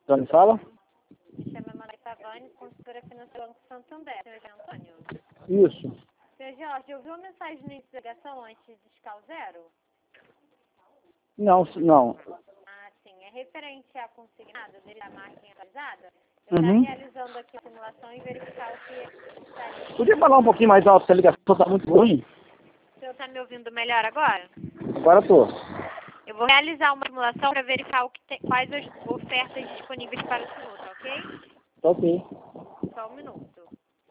Antônio fala? Me chama Maria Cavani, consultora financeira do Banco Santander. Senhor Antônio? Isso. Senhor Jorge, eu vi uma mensagem no início da ligação antes de discar o zero? Não. Ah, sim. É referente à consignada dele da máquina atualizada? Eu Uhum. realizando aqui a simulação e verificar o que estaria. Podia falar um pouquinho mais alto, se a ligação está muito ruim? O senhor está me ouvindo melhor agora? Agora tô. Eu vou realizar uma simulação para verificar quais as ofertas disponíveis para o senhor, tá ok? Tá ok. Só um minuto.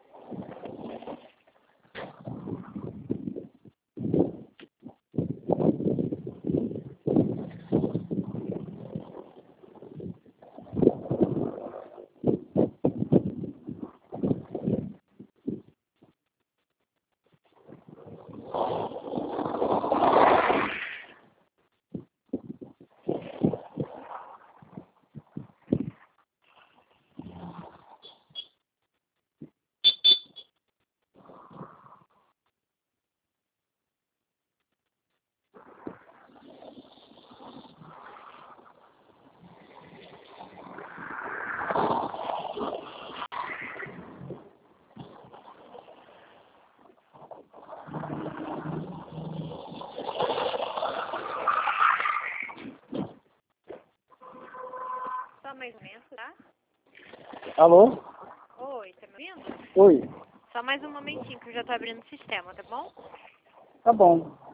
Só mais um momento, tá? Alô? Oi, tá me ouvindo? Oi. Só mais um momentinho que eu já tô abrindo o sistema, tá bom? Tá bom.